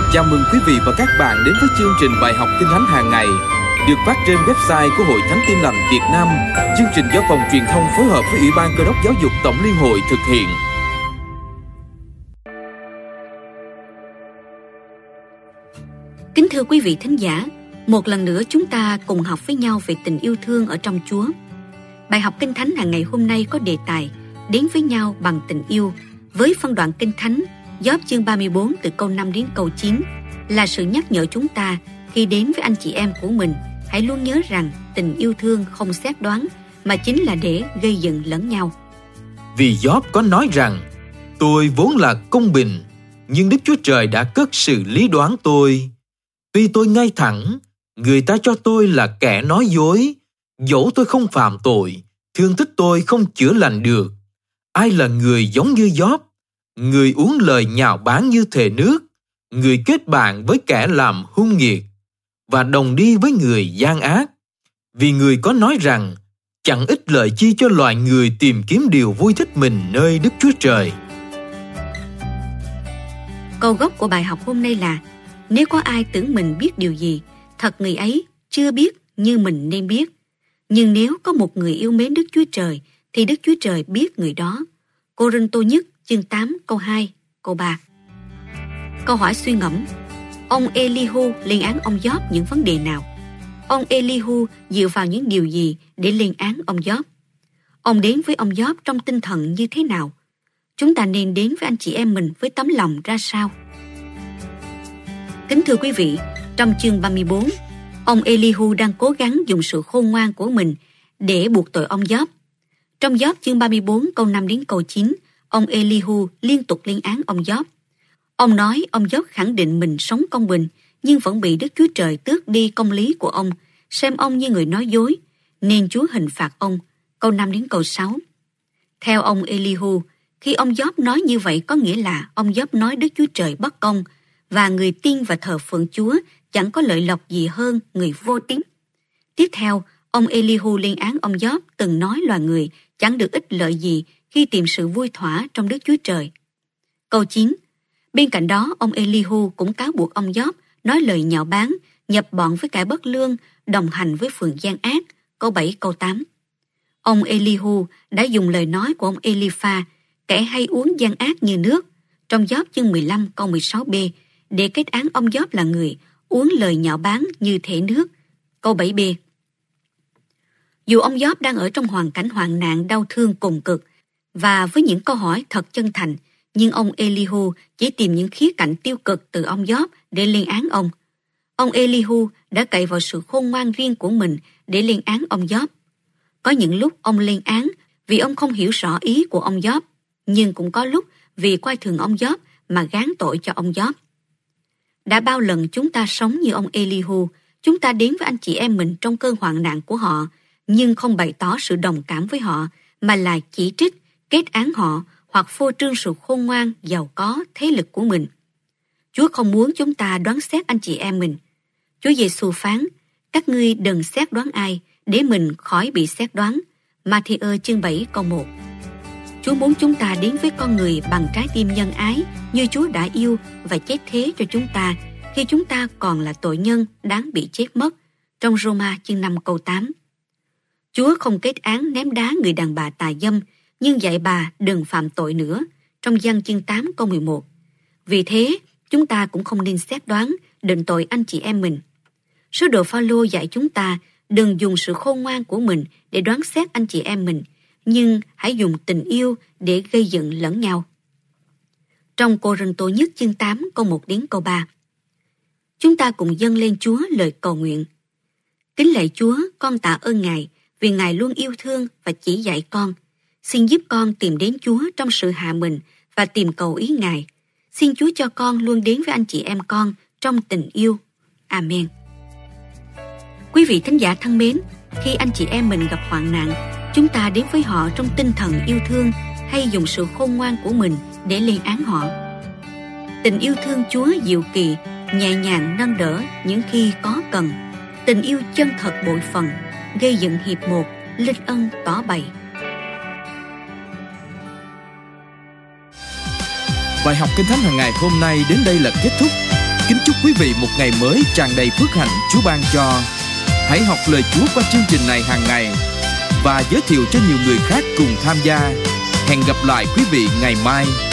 Chào mừng quý vị và các bạn đến với chương trình bài học Kinh Thánh hàng ngày được phát trên website của Hội Thánh Tin Lành Việt Nam. Chương trình do Phòng Truyền thông phối hợp với Ủy ban Cơ đốc Giáo dục Tổng Liên hội thực hiện. Kính thưa quý vị thính giả, một lần nữa chúng ta cùng học với nhau về tình yêu thương ở trong Chúa. Bài học Kinh Thánh hàng ngày hôm nay có đề tài Đến với nhau bằng tình yêu, với phân đoạn Kinh Thánh Gióp chương 34 từ câu 5 đến câu 9 là sự nhắc nhở chúng ta khi đến với anh chị em của mình, hãy luôn nhớ rằng tình yêu thương không xét đoán mà chính là để gây dựng lẫn nhau. Vì Gióp có nói rằng, tôi vốn là công bình, nhưng Đức Chúa Trời đã cất sự lý đoán tôi. Tuy tôi ngay thẳng, người ta cho tôi là kẻ nói dối. Dẫu tôi không phạm tội, thương tích tôi không chữa lành được. Ai là người giống như Gióp? Người uống lời nhạo báng như thề nước, người kết bạn với kẻ làm hung nghiệt và đồng đi với người gian ác. Vì người có nói rằng, chẳng ích lợi chi cho loài người tìm kiếm điều vui thích mình nơi Đức Chúa Trời. Câu gốc của bài học hôm nay là, nếu có ai tưởng mình biết điều gì, thật người ấy chưa biết như mình nên biết. Nhưng nếu có một người yêu mến Đức Chúa Trời, thì Đức Chúa Trời biết người đó. Cô-rinh-tô nhất chương 8 câu 2, câu 3. Câu hỏi suy ngẫm: ông Eli-hu lên án ông Gióp những vấn đề nào? Ông Eli-hu dựa vào những điều gì để lên án ông Gióp? Ông đến với ông Gióp trong tinh thần như thế nào? Chúng ta nên đến với anh chị em mình với tấm lòng ra sao? Kính thưa quý vị, trong chương 34, ông Eli-hu đang cố gắng dùng sự khôn ngoan của mình để buộc tội ông Gióp. Trong Gióp chương 34 câu 5 đến câu 9, ông Eli-hu liên tục lên án ông Gióp. Ông nói ông Gióp khẳng định mình sống công bình, nhưng vẫn bị Đức Chúa Trời tước đi công lý của ông, xem ông như người nói dối, nên Chúa hình phạt ông. Câu 5 đến câu 6. Theo ông Eli-hu, khi ông Gióp nói như vậy có nghĩa là ông Gióp nói Đức Chúa Trời bất công, và người tin và thờ phượng Chúa chẳng có lợi lộc gì hơn người vô tín. Tiếp theo, ông Eli-hu lên án ông Gióp từng nói loài người chẳng được ích lợi gì khi tìm sự vui thỏa trong Đức Chúa Trời. Câu 9. Bên cạnh đó, ông Eli-hu cũng cáo buộc ông Gióp nói lời nhạo báng, nhập bọn với kẻ bất lương, đồng hành với phường gian ác. Câu 7, câu 8. Ông Eli-hu đã dùng lời nói của ông Eli-pha, kẻ hay uống gian ác như nước, trong Gióp chương 15 câu 16b, để kết án ông Gióp là người uống lời nhạo báng như thể nước. Câu 7b. Dù ông Gióp đang ở trong hoàn cảnh hoạn nạn đau thương cùng cực và với những câu hỏi thật chân thành, nhưng ông Eli-hu chỉ tìm những khía cạnh tiêu cực từ ông Gióp để lên án ông. Ông Eli-hu đã cậy vào sự khôn ngoan riêng của mình để lên án ông Gióp. Có những lúc ông lên án vì ông không hiểu rõ ý của ông Gióp, nhưng cũng có lúc vì coi thường ông Gióp mà gán tội cho ông Gióp. Đã bao lần chúng ta sống như ông Eli-hu, chúng ta đến với anh chị em mình trong cơn hoạn nạn của họ, nhưng không bày tỏ sự đồng cảm với họ, mà là chỉ trích, kết án họ hoặc phô trương sự khôn ngoan, giàu có, thế lực của mình. Chúa không muốn chúng ta đoán xét anh chị em mình. Chúa Giêsu phán, các ngươi đừng xét đoán ai, để mình khỏi bị xét đoán. Ma-thi-ơ chương 7 câu 1. Chúa muốn chúng ta đến với con người bằng trái tim nhân ái, như Chúa đã yêu và chết thế cho chúng ta khi chúng ta còn là tội nhân đáng bị chết mất. Trong Roma chương 5 câu 8. Chúa không kết án ném đá người đàn bà tà dâm, nhưng dạy bà đừng phạm tội nữa. Trong Giăng chương 8 câu 11. Vì thế, chúng ta cũng không nên xét đoán, định tội anh chị em mình. Sứ đồ Phao-lô dạy chúng ta đừng dùng sự khôn ngoan của mình để đoán xét anh chị em mình, nhưng hãy dùng tình yêu để gây dựng lẫn nhau. Trong Cô-rinh-tô nhất chương 8 câu 1 đến câu 3. Chúng ta cùng dâng lên Chúa lời cầu nguyện. Kính lạy Chúa, con tạ ơn Ngài vì Ngài luôn yêu thương và chỉ dạy con. Xin giúp con tìm đến Chúa trong sự hạ mình và tìm cầu ý Ngài. Xin Chúa cho con luôn đến với anh chị em con trong tình yêu. Amen. Quý vị thính giả thân mến, khi anh chị em mình gặp hoạn nạn, chúng ta đến với họ trong tinh thần yêu thương hay dùng sự khôn ngoan của mình để lên án họ? Tình yêu thương Chúa diệu kỳ, nhẹ nhàng nâng đỡ những khi có cần. Tình yêu chân thật bội phần, gây dựng hiệp một, linh ân tỏ bày. Bài học Kinh Thánh hàng ngày hôm nay đến đây là kết thúc. kính chúc quý vị một ngày mới tràn đầy phước hạnh Chúa ban cho. Hãy học lời Chúa qua chương trình này hàng ngày và giới thiệu cho nhiều người khác cùng tham gia. Hẹn gặp lại quý vị ngày mai.